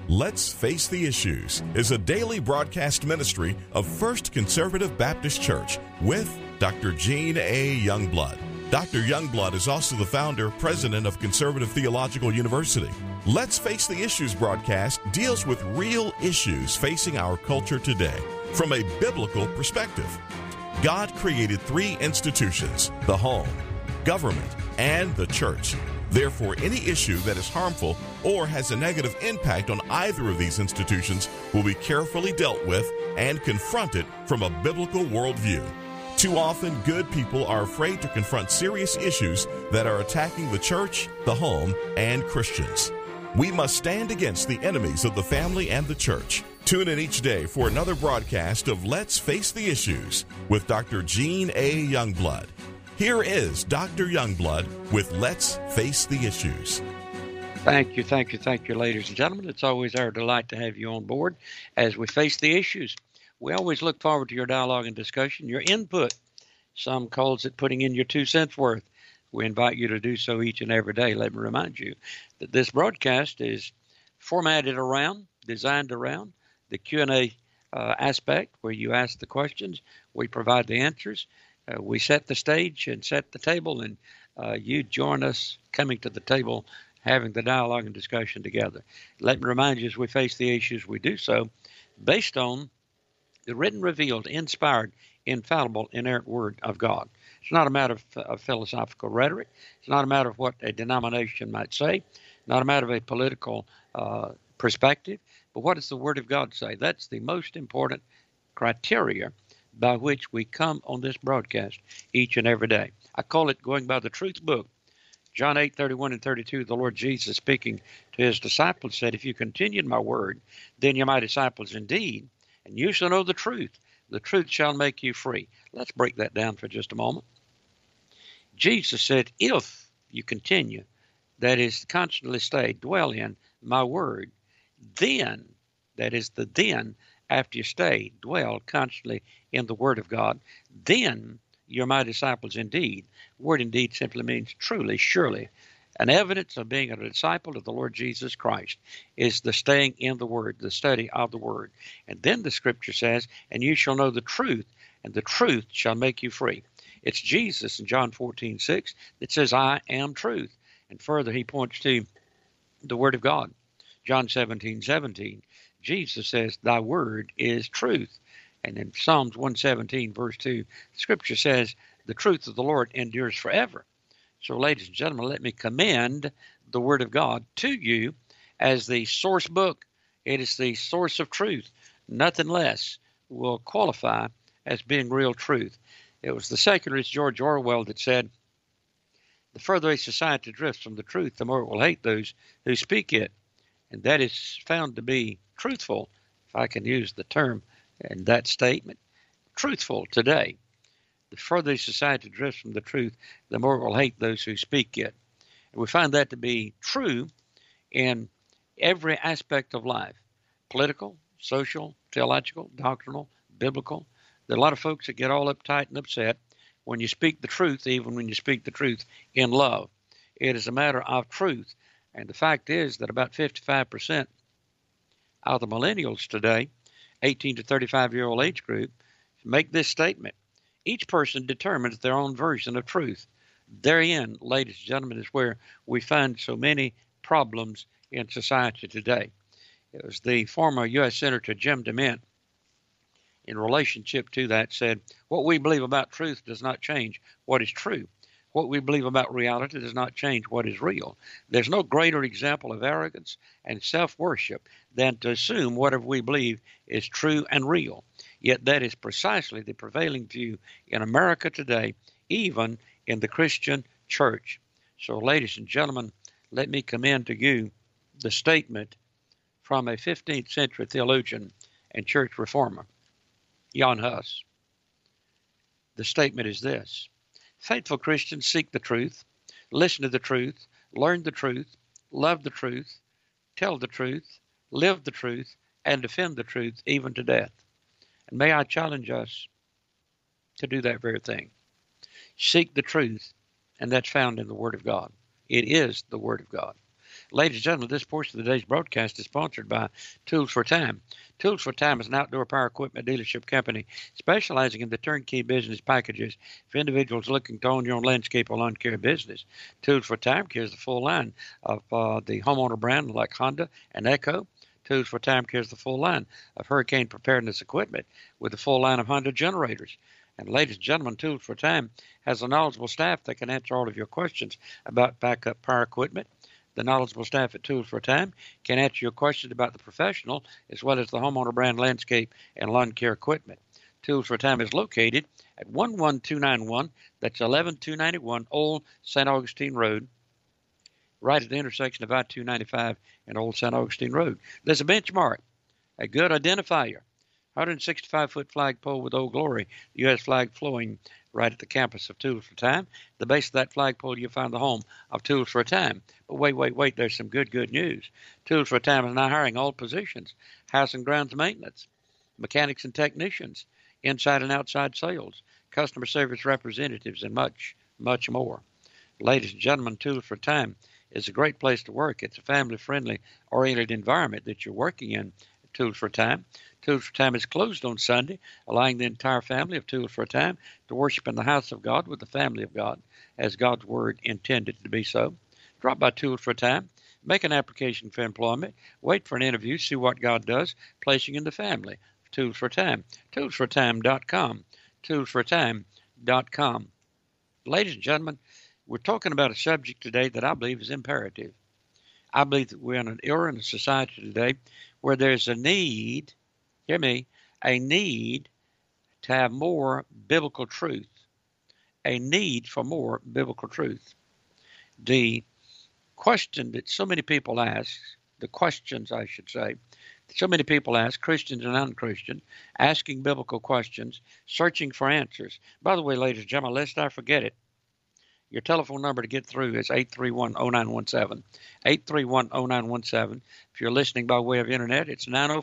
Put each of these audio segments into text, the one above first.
Let's Face the Issues is a daily broadcast ministry of First Conservative Baptist Church with Dr. Gene A. Youngblood. Dr. Youngblood is also the founder, president of Conservative Theological University. Let's Face the Issues broadcast deals with real issues facing our culture today from a biblical perspective. God created three institutions: the home, government, and the church. Therefore, any issue that is harmful or has a negative impact on either of these institutions will be carefully dealt with and confronted from a biblical worldview. Too often, good people are afraid to confront serious issues that are attacking the church, the home, and Christians. We must stand against the enemies of the family and the church. Tune in each day for another broadcast of Let's Face the Issues with Dr. Gene A. Youngblood. Here is Dr. Youngblood with Let's Face the Issues. Thank you, ladies and gentlemen. It's always our delight to have you on board as we face the issues. We always look forward to your dialogue and discussion, your input. Some calls it putting in your 2 cents worth. We invite you to do so each and every day. Let me remind you that this broadcast is designed around the Q&A aspect, where you ask the questions, we provide the answers. We set the stage and set the table, and you join us coming to the table, having the dialogue and discussion together. Let me remind you, as we face the issues, we do so based on the written, revealed, inspired, infallible, inerrant Word of God. It's not a matter of philosophical rhetoric. It's not a matter of what a denomination might say, not a matter of a political perspective, but what does the Word of God say? That's the most important criteria by which we come on this broadcast each and every day. I call it going by the truth book. John 8:31 and 32, the Lord Jesus speaking to his disciples said, "If you continue in my word, then you're my disciples indeed, and you shall know the truth. The truth shall make you free." Let's break that down for just a moment. Jesus said, if you continue, that is, constantly stay, dwell in my word, then, that is the then, after you stay, dwell constantly in the Word of God, then you're my disciples indeed. Word indeed simply means truly, surely. An evidence of being a disciple of the Lord Jesus Christ is the staying in the Word, the study of the Word. And then the Scripture says, and you shall know the truth, and the truth shall make you free. It's Jesus in John 14:6 that says, I am truth. And further, he points to the Word of God. John 17:17. Jesus says, thy word is truth. And in Psalms 117, verse 2, Scripture says, the truth of the Lord endures forever. So, ladies and gentlemen, let me commend the Word of God to you as the source book. It is the source of truth. Nothing less will qualify as being real truth. It was the secularist George Orwell that said, the further a society drifts from the truth, the more it will hate those who speak it. And that is found to be truthful, if I can use the term in that statement, truthful today. The further society drifts from the truth, the more it will hate those who speak it. And we find that to be true in every aspect of life: political, social, theological, doctrinal, biblical. There are a lot of folks that get all uptight and upset when you speak the truth, even when you speak the truth in love. It is a matter of truth. And the fact is that about 55% of the millennials today, 18 to 35-year-old age group, make this statement: each person determines their own version of truth. Therein, ladies and gentlemen, is where we find so many problems in society today. It was the former U.S. Senator Jim DeMint, in relationship to that, said, what we believe about truth does not change what is true. What we believe about reality does not change what is real. There's no greater example of arrogance and self-worship than to assume whatever we believe is true and real. Yet that is precisely the prevailing view in America today, even in the Christian church. So, ladies and gentlemen, let me commend to you the statement from a 15th century theologian and church reformer, Jan Hus. The statement is this: faithful Christians seek the truth, listen to the truth, learn the truth, love the truth, tell the truth, live the truth, and defend the truth even to death. And may I challenge us to do that very thing. Seek the truth, and that's found in the Word of God. It is the Word of God. Ladies and gentlemen, this portion of today's broadcast is sponsored by Tools for Time. Tools for Time is an outdoor power equipment dealership company specializing in the turnkey business packages for individuals looking to own your own landscape or lawn care business. Tools for Time carries the full line of the homeowner brand like Honda and Echo. Tools for Time carries the full line of hurricane preparedness equipment with the full line of Honda generators. And ladies and gentlemen, Tools for Time has a knowledgeable staff that can answer all of your questions about backup power equipment. The knowledgeable staff at Tools for Time can answer your questions about the professional as well as the homeowner brand landscape and lawn care equipment. Tools for Time is located at 11291, that's 11291 Old St. Augustine Road, right at the intersection of I-295 and Old St. Augustine Road. There's a benchmark, a good identifier, 165-foot flagpole with Old Glory, the U.S. flag flowing right at the campus of Tools for Time. The base of that flagpole, you'll find the home of Tools for Time. But wait, there's some good news. Tools for Time is now hiring all positions, house and grounds maintenance, mechanics and technicians, inside and outside sales, customer service representatives, and much more. Ladies and gentlemen, Tools for Time is a great place to work. It's a family-friendly, oriented environment that you're working in. Tools for Time. Tools for Time is closed on Sunday, allowing the entire family of Tools for Time to worship in the house of God with the family of God, as God's Word intended to be so. Drop by Tools for Time, make an application for employment, wait for an interview, see what God does, placing in the family. Tools for Time. ToolsForTime.com. ToolsForTime.com. Ladies and gentlemen, we're talking about a subject today that I believe is imperative. I believe that we're in an era in a society today where there's a need, hear me, a need to have more biblical truth, a need for more biblical truth. The question that so many people ask, the questions I should say, so many people ask, Christians and non-Christians, asking biblical questions, searching for answers. By the way, ladies and gentlemen, lest I forget it, your telephone number to get through is 831-0917, 831-0917. If you're listening by way of internet, it's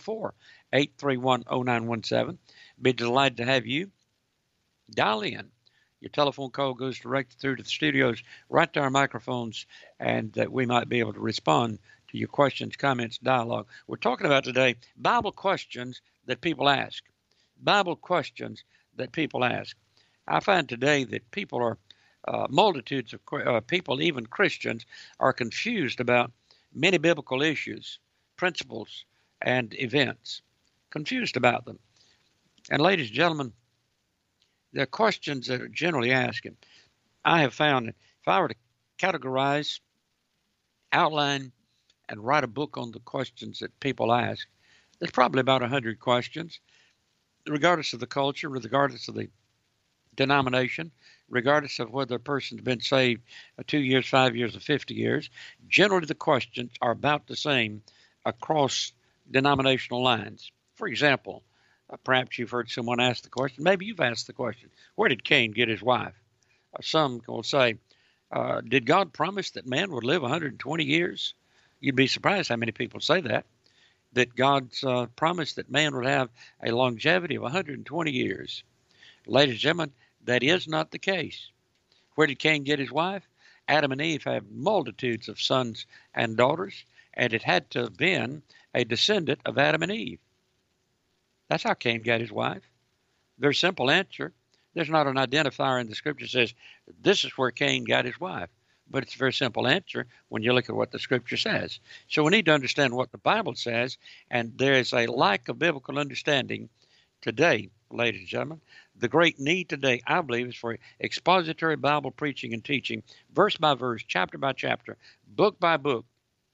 904-831-0917. Be delighted to have you dial in. Your telephone call goes direct through to the studios, right to our microphones, and that we might be able to respond to your questions, comments, dialogue. We're talking about today Bible questions that people ask. Bible questions that people ask. I find today that people are multitudes of people, even Christians, are confused about many biblical issues, principles, and events. Confused about them. And ladies and gentlemen, there are questions that are generally asked. I have found that if I were to categorize, outline, and write a book on the questions that people ask, there's probably about 100 questions, regardless of the culture, regardless of the denomination, regardless of whether a person's been saved 2 years, 5 years, or 50 years. Generally, the questions are about the same across denominational lines. For example, perhaps you've heard someone ask the question, maybe you've asked the question, where did Cain get his wife? Some will say, did God promise that man would live 120 years? You'd be surprised how many people say that God's promised that man would have a longevity of 120 years. Ladies and gentlemen, that is not the case. Where did Cain get his wife? Adam and Eve have multitudes of sons and daughters, and it had to have been a descendant of Adam and Eve. That's how Cain got his wife. Very simple answer. There's not an identifier in the scripture that says this is where Cain got his wife. But it's a very simple answer when you look at what the scripture says. So we need to understand what the Bible says, and there is a lack of biblical understanding today, ladies and gentlemen. The great need today, I believe, is for expository Bible preaching and teaching, verse by verse, chapter by chapter, book by book,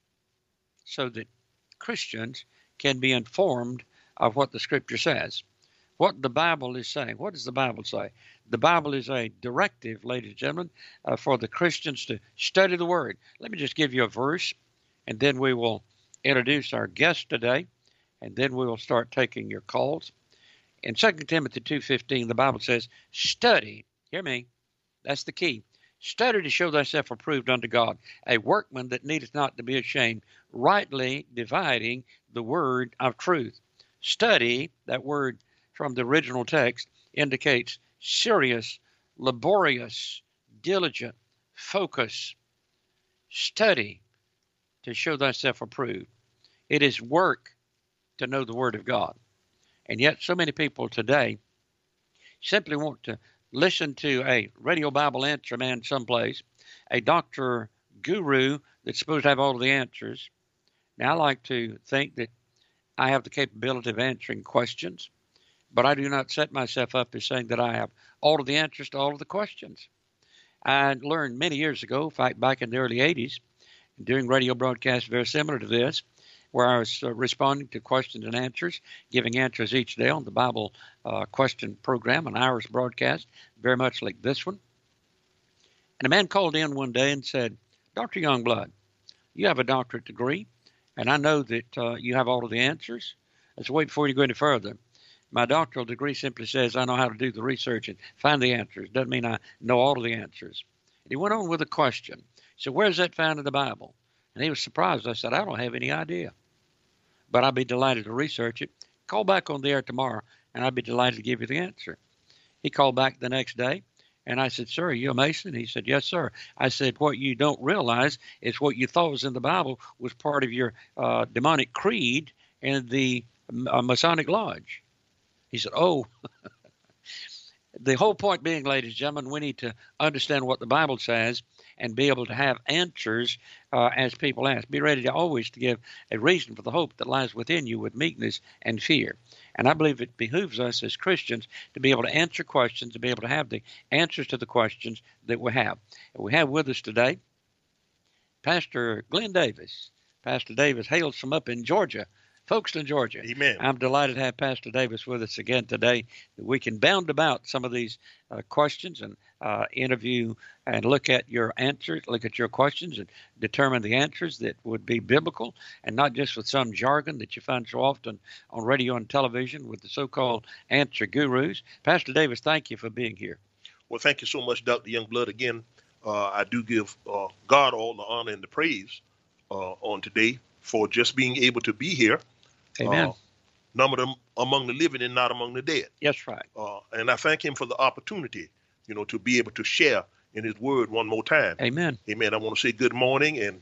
so that Christians can be informed of what the scripture says, what the Bible is saying. What does the Bible say? The Bible is a directive, ladies and gentlemen, for the Christians to study the Word. Let me just give you a verse, and then we will introduce our guest today, and then we will start taking your calls. In 2 Timothy 2:15, the Bible says, study, hear me, that's the key, study to show thyself approved unto God, a workman that needeth not to be ashamed, rightly dividing the word of truth. Study, that word from the original text, indicates serious, laborious, diligent, focus. Study. to show thyself approved. It is work to know the Word of God. And yet so many people today simply want to listen to a radio Bible answer man someplace, a doctor guru that's supposed to have all of the answers. Now, I like to think that I have the capability of answering questions, but I do not set myself up as saying that I have all of the answers to all of the questions. I learned many years ago, in fact, back in the early 80s, doing radio broadcasts very similar to this, where I was responding to questions and answers, giving answers each day on the Bible question program, an hour's broadcast, very much like this one. And a man called in one day and said, Dr. Youngblood, you have a doctorate degree, and I know that you have all of the answers. I said, wait, before you go any further. My doctoral degree simply says I know how to do the research and find the answers. Doesn't mean I know all of the answers. And he went on with a question. He said, where's that found in the Bible? And he was surprised. I said, I don't have any idea, but I'd be delighted to research it. Call back on the air tomorrow, and I'd be delighted to give you the answer. He called back the next day, and I said, sir, are you a Mason? He said, yes, sir. I said, what you don't realize is what you thought was in the Bible was part of your demonic creed in the Masonic Lodge. He said, oh. The whole point being, ladies and gentlemen, we need to understand what the Bible says and be able to have answers as people ask. Be ready to always to give a reason for the hope that lies within you with meekness and fear. And I believe it behooves us as Christians to be able to answer questions, to be able to have the answers to the questions that we have. And we have with us today Pastor Glenn Davis. Pastor Davis hails from up in Georgia. Folkestone, Georgia. Amen. I'm delighted to have Pastor Davis with us again today. We can bound about some of these questions and interview and look at your answers, look at your questions and determine the answers that would be biblical and not just with some jargon that you find so often on radio and television with the so-called answer gurus. Pastor Davis, thank you for being here. Well, thank you so much, Dr. Youngblood. Again, I do give God all the honor and the praise on today for just being able to be here. Amen. Numbered among the living and not among the dead. That's right. And I thank him for the opportunity, to be able to share in his word one more time. Amen. Amen. I want to say good morning and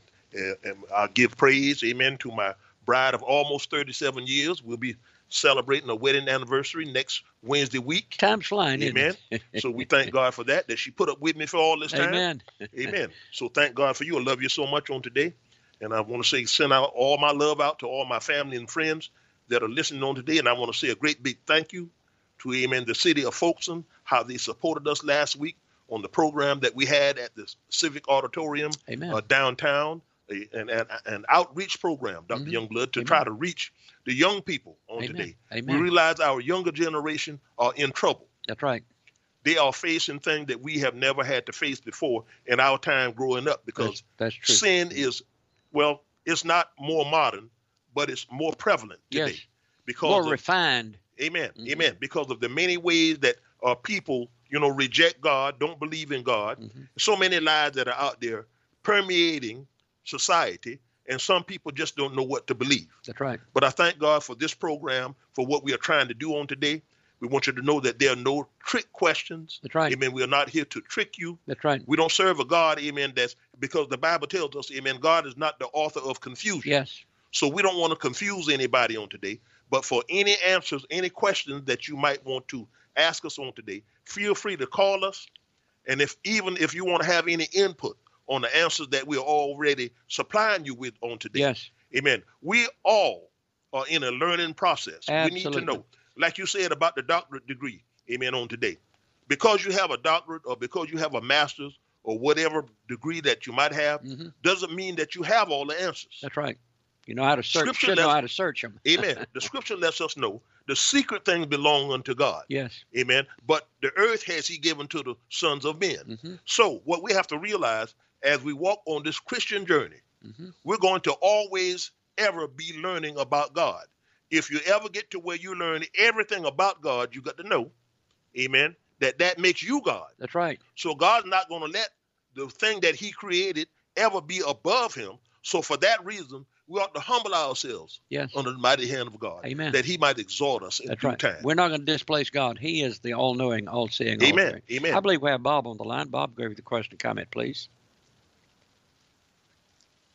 I give praise, amen, to my bride of almost 37 years. We'll be celebrating a wedding anniversary next Wednesday week. Time's flying, amen. So we thank God for that she put up with me for all this time. Amen. Amen. So thank God for you. I love you so much on today. And I want to say, send out all my love out to all my family and friends that are listening on today. And I want to say a great big thank you to, amen, the city of Folkestone, how they supported us last week on the program that we had at the Civic Auditorium downtown, an outreach program, Dr. Youngblood, to try to reach the young people on today. Amen. We realize our younger generation are in trouble. That's right. They are facing things that we have never had to face before in our time growing up because that's true. Sin is, well, it's not more modern, but it's more prevalent today. Yes. Because more refined. Amen. Amen. Because of the many ways that people, reject God, don't believe in God. So many lies that are out there permeating society, and some people just don't know what to believe. That's right. But I thank God for this program, for what we are trying to do on today. We want you to know that there are no trick questions. That's right. Amen. We are not here to trick you. That's right. We don't serve a God, amen, that's because the Bible tells us, amen, God is not the author of confusion. Yes. So we don't want to confuse anybody on today. But for any answers, any questions that you might want to ask us on today, feel free to call us. And if you want to have any input on the answers that we're already supplying you with on today. Yes. Amen. We all are in a learning process. Absolutely. We need to know, like you said about the doctorate degree, amen, on today. Because you have a doctorate or because you have a master's or whatever degree that you might have, doesn't mean that you have all the answers. That's right. You know how to search. Should know how to search them. Amen. The scripture lets us know the secret things belong unto God. Yes. Amen. But the earth has he given to the sons of men. So what we have to realize as we walk on this Christian journey, we're going to always ever be learning about God. If you ever get to where you learn everything about God, you got to know, amen, that makes you God. That's right. So God's not going to let the thing that he created ever be above him. So for that reason, we ought to humble ourselves under the mighty hand of God. Amen. That he might exhort us in That's due right. time. We're not going to displace God. He is the all-knowing, all-seeing, Amen. all-hearing. Amen. I believe we have Bob on the line. Bob, go with the question and comment, please.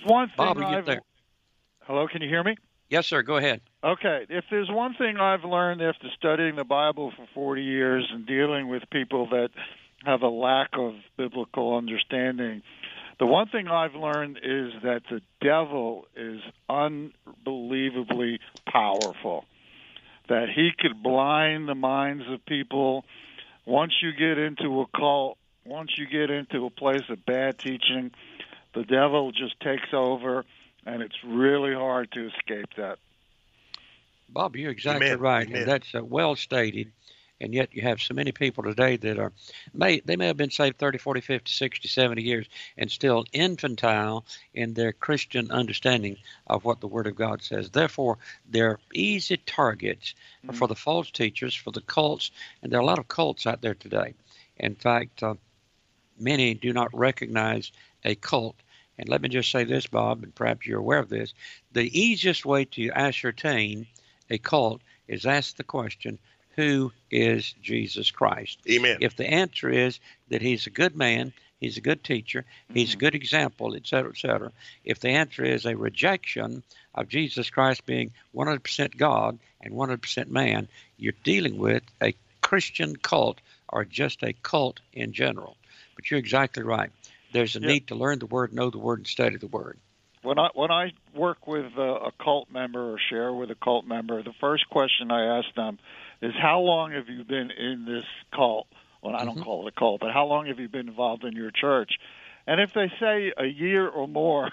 one thing Bob, are you there? Hello, can you hear me? Yes, sir. Go ahead. Okay. If there's one thing I've learned after studying the Bible for 40 years and dealing with people that have a lack of biblical understanding, the one thing I've learned is that the devil is unbelievably powerful, that he could blind the minds of people. Once you get into a cult, once you get into a place of bad teaching, the devil just takes over, and it's really hard to escape that. Bob, you're exactly Amen. right, Amen. and that's well stated. And yet you have so many people today that may have been saved 30, 40, 50, 60, 70 years and still infantile in their Christian understanding of what the Word of God says. Therefore, they're easy targets for the false teachers, for the cults, and there are a lot of cults out there today. In fact, many do not recognize a cult. And let me just say this, Bob, and perhaps you're aware of this. The easiest way to ascertain a cult is ask the question, who is Jesus Christ? Amen. If the answer is that he's a good man, he's a good teacher, he's a good example, et cetera, if the answer is a rejection of Jesus Christ being 100% God and 100% man, you're dealing with a Christian cult or just a cult in general. But you're exactly right. There's a need to learn the Word, know the Word, and study the Word. When I work with a cult member or share with a cult member, the first question I ask them is, how long have you been in this cult? Well, I don't call it a cult, but how long have you been involved in your church? And if they say a year or more,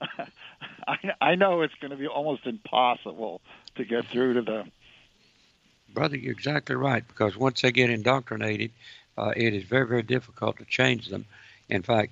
I know it's going to be almost impossible to get through to them. Brother, you're exactly right, because once they get indoctrinated, it is very, very difficult to change them. In fact,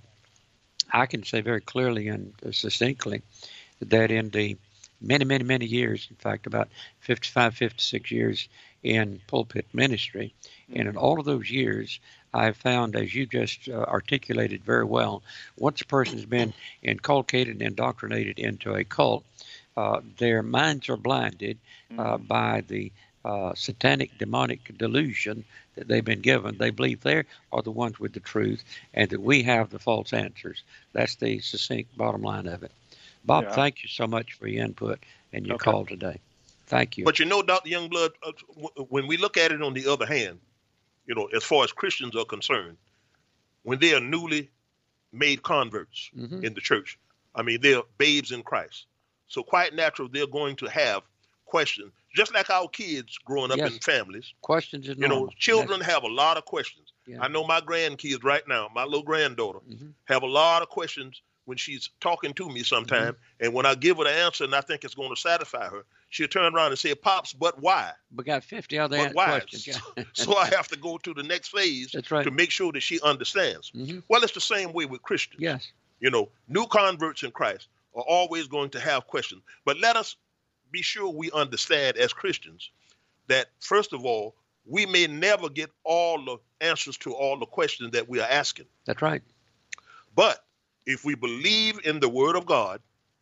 I can say very clearly and succinctly that in the many, many, many years, in fact, about 55, 56 years in pulpit ministry, and in all of those years, I've found, as you just articulated very well, once a person has been inculcated and indoctrinated into a cult, their minds are blinded by the satanic, demonic delusion that they've been given. They believe they are the ones with the truth and that we have the false answers. That's the succinct bottom line of it. Bob, thank you so much for your input and your call today. Thank you. But you know, Dr. Youngblood, when we look at it on the other hand, you know, as far as Christians are concerned, when they are newly made converts in the church, I mean, they're babes in Christ. So quite natural, they're going to have questions, just like our kids growing up in families. Questions is normal. You know, children have a lot of questions. Yeah. I know my grandkids right now, my little granddaughter, have a lot of questions when she's talking to me sometime. And when I give her the answer and I think it's going to satisfy her, she'll turn around and say, "Pops, but why?" We got 50 other questions. Yeah. So I have to go to the next phase to make sure that she understands. Well, it's the same way with Christians. Yes. You know, new converts in Christ are always going to have questions. But let us be sure we understand as Christians that, first of all, we may never get all the answers to all the questions that we are asking. That's right. But if we believe in the Word of God,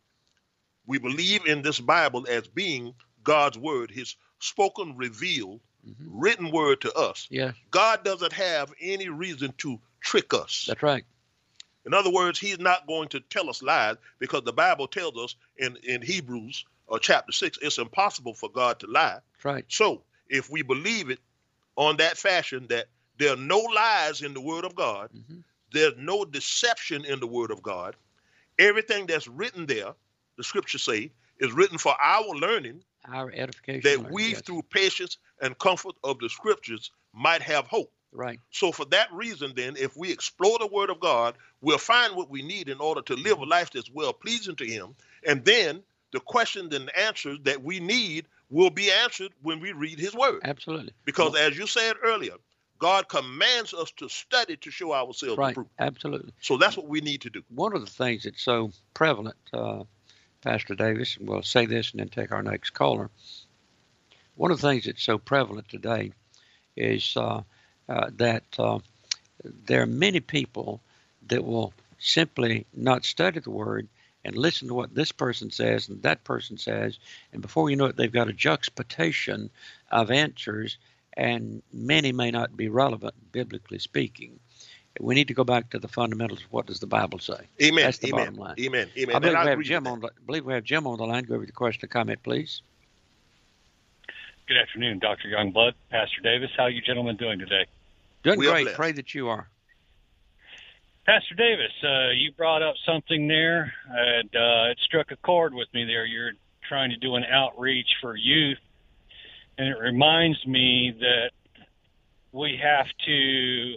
we believe in this Bible as being God's Word, His spoken, revealed, written Word to us. Yes. God doesn't have any reason to trick us. That's right. In other words, He's not going to tell us lies, because the Bible tells us in Hebrews chapter 6, it's impossible for God to lie. That's right. So if we believe it on that fashion, that there are no lies in the Word of God, there's no deception in the Word of God, everything that's written there, the Scriptures say, is written for our learning, our edification, that we, through patience and comfort of the Scriptures, might have hope. Right. So for that reason, then, if we explore the Word of God, we'll find what we need in order to live a life that's well-pleasing to Him. And then the questions and answers that we need will be answered when we read His Word. Absolutely. Because as you said earlier, God commands us to study to show ourselves approved. Absolutely. So that's what we need to do. One of the things that's so prevalent, Pastor Davis, and we'll say this and then take our next caller. One of the things that's so prevalent today is that there are many people that will simply not study the Word and listen to what this person says and that person says, and before you know it, they've got a juxtaposition of answers, and many may not be relevant, biblically speaking. We need to go back to the fundamentals. What does the Bible say? Amen. That's the Amen. bottom line. Amen. Amen. I believe And we have agree Jim with that. believe we have Jim on the line. Go over the question or comment, please. Good afternoon, Dr. Youngblood, Pastor Davis. How are you gentlemen doing today? Doing We are great. blessed. Pray that you are. Pastor Davis, you brought up something there, and it struck a chord with me there. You're trying to do an outreach for youth, and it reminds me that we have to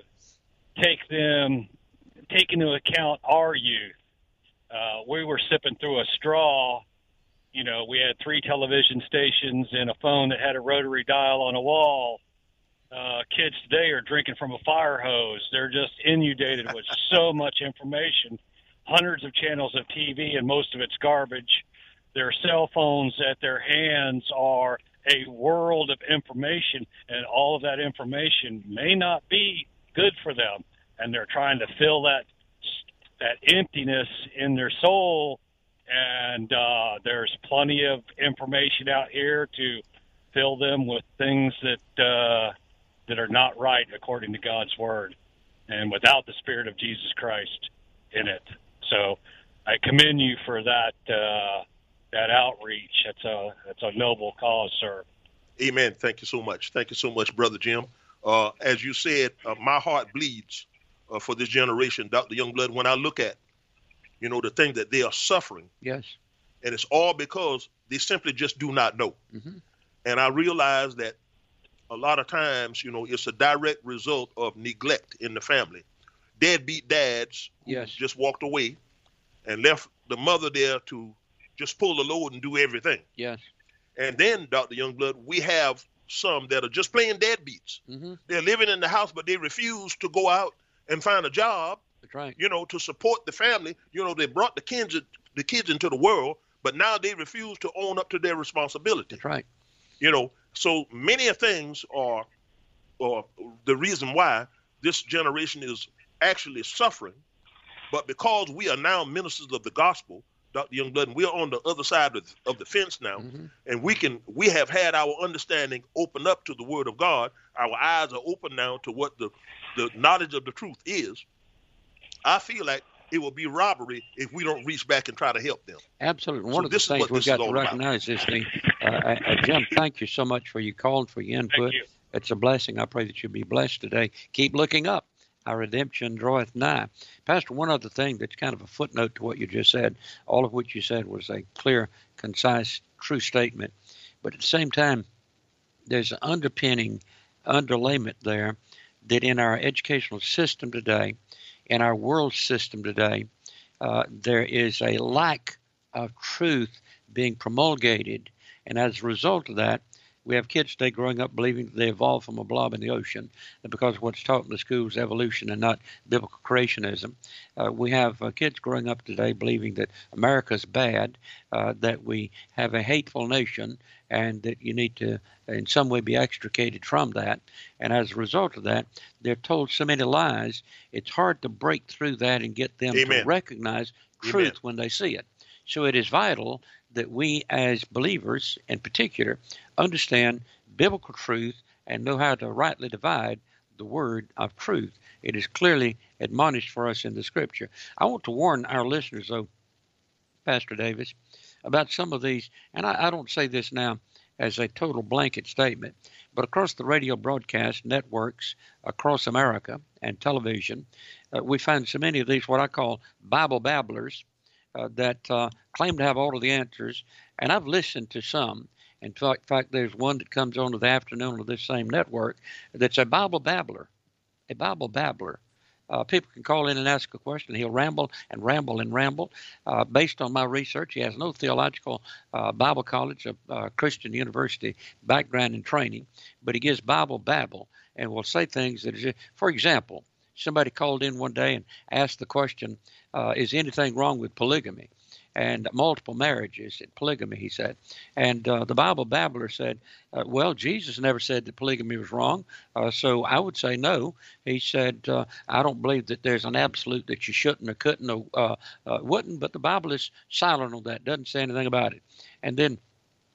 take into account our youth. We were sipping through a straw. You know, we had 3 television stations and a phone that had a rotary dial on a wall. Kids today are drinking from a fire hose. They're just inundated with so much information, hundreds of channels of TV, and most of it's garbage. Their cell phones at their hands are a world of information, and all of that information may not be good for them. And they're trying to fill that emptiness in their soul. And there's plenty of information out here to fill them with things that are not right according to God's word, and without the Spirit of Jesus Christ in it. So I commend you for that outreach. It's a noble cause, sir. Amen. Thank you so much. Thank you so much, Brother Jim. As you said, my heart bleeds for this generation, Dr. Youngblood, when I look at, the thing that they are suffering. Yes. And it's all because they simply just do not know. Mm-hmm. And I realize that a lot of times, it's a direct result of neglect in the family. Deadbeat dads who just walked away and left the mother there to just pull the load and do everything. Yes. And then, Dr. Youngblood, we have some that are just plain deadbeats. Mm-hmm. They're living in the house, but they refuse to go out and find a job. That's right. To support the family. They brought the kids into the world, but now they refuse to own up to their responsibility. That's right. So many things are the reason why this generation is actually suffering. But because we are now ministers of the gospel, Dr. Youngblood, and we are on the other side of the fence now, Mm-hmm. and we have had our understanding open up to the word of God. Our eyes are open now to what the knowledge of the truth is. I feel like it will be robbery if we don't reach back and try to help them. Absolutely. So One of the this is things what we've this got is to all about. recognize is Jim, thank you so much for your call and for your input. Thank you. It's a blessing. I pray that you'll be blessed today. Keep looking up. Our redemption draweth nigh. Pastor, one other thing that's kind of a footnote to what you just said, all of which you said was a clear, concise, true statement. But at the same time, there's an underlayment there that in our educational system today, in our world system today, there is a lack of truth being promulgated. And as a result of that, we have kids today growing up believing that they evolved from a blob in the ocean because what's taught in the school is evolution and not biblical creationism. We have kids growing up today believing that America's bad, that we have a hateful nation, and that you need to in some way be extricated from that. And as a result of that, they're told so many lies, it's hard to break through that and get them Amen. to recognize truth Amen. when they see it. So it is vital that we as believers in particular understand biblical truth and know how to rightly divide the word of truth. It is clearly admonished for us in the scripture. I want to warn our listeners, though, Pastor Davis, about some of these, and I don't say this now as a total blanket statement, but across the radio broadcast networks across America and television, we find so many of these what I call Bible babblers that claim to have all of the answers. And I've listened to some. In fact, there's one that comes on to the afternoon of this same network that's a Bible babbler. A Bible babbler. People can call in and ask a question. He'll ramble and ramble and ramble. Based on my research, he has no theological Bible college, Christian university background and training, but he gives Bible babble and will say things that is, for example, somebody called in one day and asked the question, is anything wrong with polygamy? And multiple marriages and polygamy, he said. And the Bible babbler said, well, Jesus never said that polygamy was wrong, so I would say no. He said, I don't believe that there's an absolute that you shouldn't or couldn't or wouldn't, but the Bible is silent on that, doesn't say anything about it. And then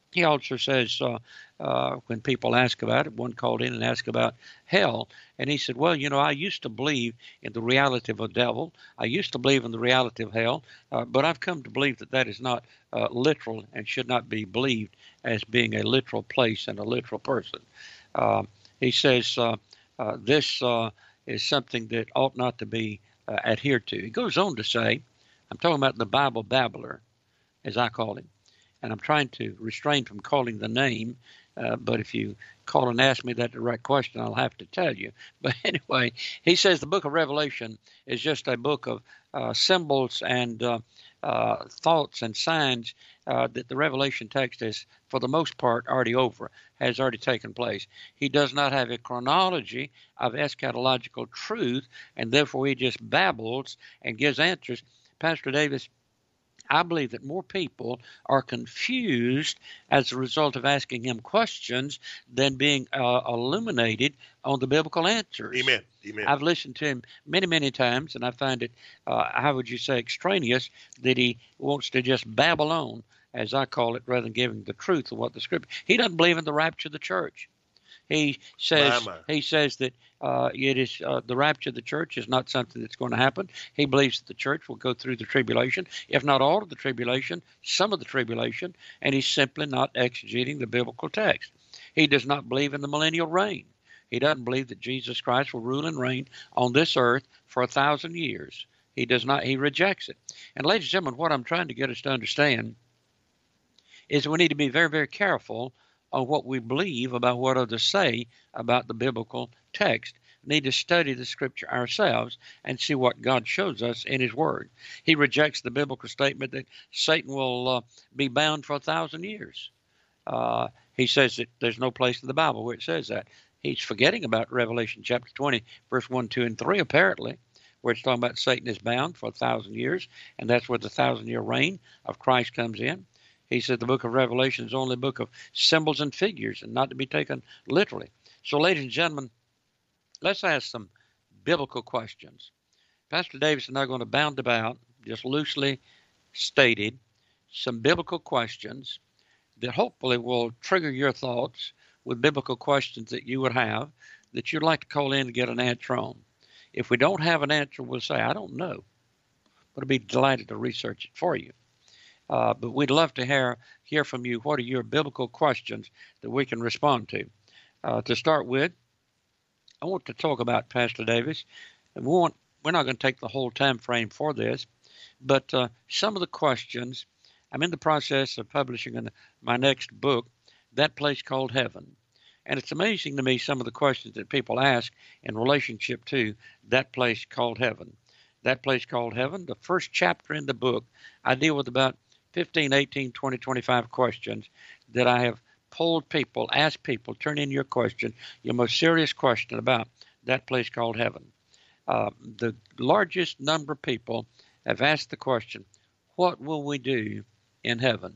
He also says, when people ask about it, one called in and asked about hell, and he said, well, I used to believe in the reality of a devil. I used to believe in the reality of hell, but I've come to believe that is not literal and should not be believed as being a literal place and a literal person. He says this is something that ought not to be adhered to. He goes on to say, I'm talking about the Bible babbler, as I call him. And I'm trying to refrain from calling the name, but if you call and ask me that direct question, I'll have to tell you. But anyway, he says the book of Revelation is just a book of symbols and thoughts and signs that the Revelation text is, for the most part, already over, has already taken place. He does not have a chronology of eschatological truth, and therefore he just babbles and gives answers. Pastor Davis, I believe that more people are confused as a result of asking him questions than being illuminated on the biblical answers. Amen. Amen. I've listened to him many, many times, and I find it, how would you say, extraneous that he wants to just babble on, as I call it, rather than giving the truth of what the Scripture. He doesn't believe in the rapture of the church. He says that it is the rapture of the church is not something that's going to happen. He believes that the church will go through the tribulation, if not all of the tribulation, some of the tribulation, and he's simply not exegeting the biblical text. He does not believe in the millennial reign. He doesn't believe that Jesus Christ will rule and reign on this earth for 1,000 years. He does not. He rejects it. And ladies and gentlemen, what I'm trying to get us to understand is we need to be very, very careful on what we believe about what others say about the biblical text. We need to study the Scripture ourselves and see what God shows us in His Word. He rejects the biblical statement that Satan will be bound for 1,000 years. He says that there's no place in the Bible where it says that. He's forgetting about Revelation chapter 20, verse 1, 2, and 3, apparently, where it's talking about Satan is bound for 1,000 years, and that's where the 1,000-year reign of Christ comes in. He said the book of Revelation is only a book of symbols and figures and not to be taken literally. So, ladies and gentlemen, let's ask some biblical questions. Pastor Davis and I are going to bound about, just loosely stated, some biblical questions that hopefully will trigger your thoughts with biblical questions that you would have that you'd like to call in and get an answer on. If we don't have an answer, we'll say, I don't know, but I'd be delighted to research it for you. But we'd love to hear from you. What are your biblical questions that we can respond to? To start with, I want to talk about, Pastor Davis, and we're not going to take the whole time frame for this, but some of the questions, I'm in the process of publishing my next book, That Place Called Heaven. And it's amazing to me some of the questions that people ask in relationship to that place called heaven. That Place Called Heaven, the first chapter in the book, I deal with about 15, 18, 20, 25 questions that I have polled people, asked people, turn in your question, your most serious question about that place called heaven. The largest number of people have asked the question, what will we do in heaven?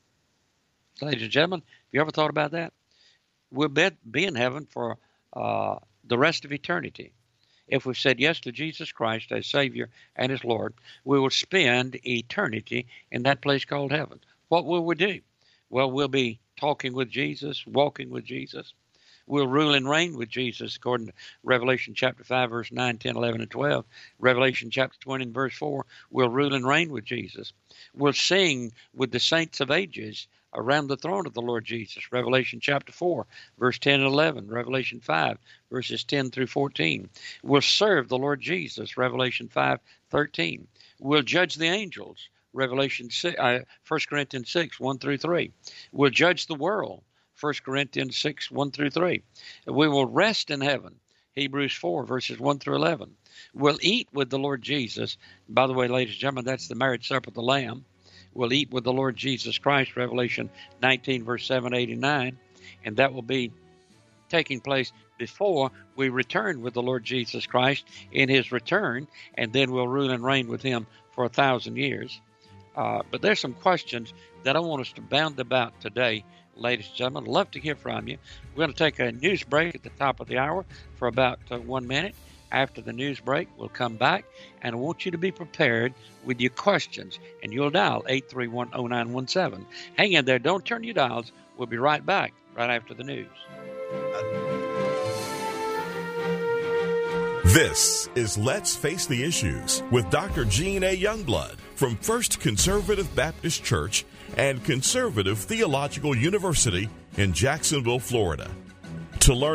Ladies and gentlemen, have you ever thought about that? We'll be in heaven for the rest of eternity. If we've said yes to Jesus Christ as Savior and as Lord, we will spend eternity in that place called heaven. What will we do? Well, we'll be talking with Jesus, walking with Jesus. We'll rule and reign with Jesus, according to Revelation chapter 5, verse 9, 10, 11, and 12. Revelation chapter 20 and verse 4, we'll rule and reign with Jesus. We'll sing with the saints of ages around the throne of the Lord Jesus. Revelation chapter 4, verse 10 and 11. Revelation 5, verses 10 through 14. We'll serve the Lord Jesus. Revelation 5, 13. We'll judge the angels. Revelation 6, 1 Corinthians 6, 1 through 3. We'll judge the world. 1 Corinthians 6, 1 through 3. We will rest in heaven. Hebrews 4, verses 1 through 11. We'll eat with the Lord Jesus. By the way, ladies and gentlemen, that's the marriage supper of the Lamb. We'll eat with the Lord Jesus Christ, Revelation 19, verse 7, 8, and 9. And that will be taking place before we return with the Lord Jesus Christ in His return, and then we'll rule and reign with Him for 1,000 years. But there's some questions that I want us to bound about today, ladies and gentlemen. I'd love to hear from you. We're going to take a news break at the top of the hour for about 1 minute. After the news break, we'll come back, and I want you to be prepared with your questions, and you'll dial 831-0917. Hang in there. Don't turn your dials. We'll be right back right after the news. This is Let's Face the Issues with Dr. Gene A. Youngblood from First Conservative Baptist Church and Conservative Theological University in Jacksonville, Florida. To learn